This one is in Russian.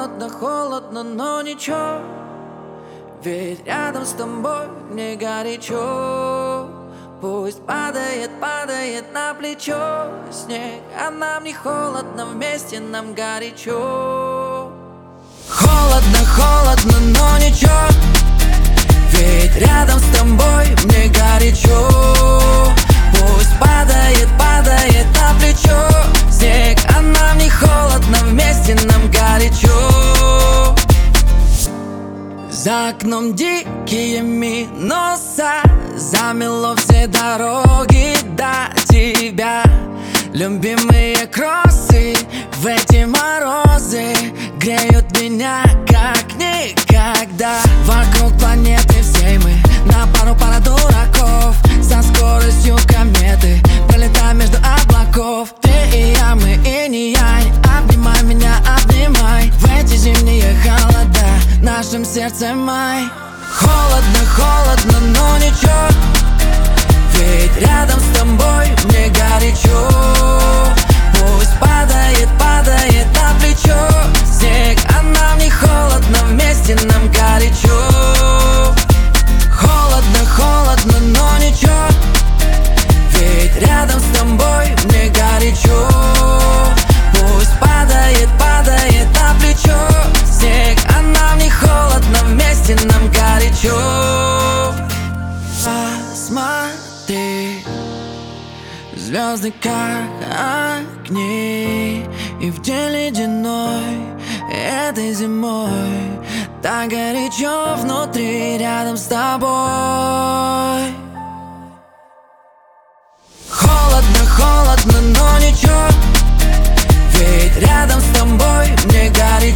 холодно, холодно, но ничего, ведь рядом с тобой мне горячо. Пусть падает, падает на плечо снег, а нам не холодно, вместе нам горячо. Холодно, холодно, но ничего, ведь рядом с тобой мне горячо. Пусть падает, падает на плечо снег, а нам не холодно, вместе нам горячо. За окном дикие минуса, замело все дороги до тебя. Любимые кроссы в эти морозы греют меня как никогда. Вокруг планеты всей мы на пара дураков, со скоростью кометы пролетаем между облаков. Ты и я, мы и не я, обнимай меня, обнимай. В эти зимние холода в нашем сердце май. Холодно, холодно, но ничего, ведь рядом с тобой мне горячо. Пусть падает, падает на плечо снег, а нам не холодно, вместе нам горячо. Холодно, холодно, но ничего, ведь рядом с тобой мне горячо. Пусть падает, падает на плечо снег, а нам не холодно, вместе нам горячо. Посмотри, звезды как огни, и в день ледяной этой зимой так горячо внутри рядом с тобой. Холодно, холодно, но ничего, ведь рядом с тобой мне горячо.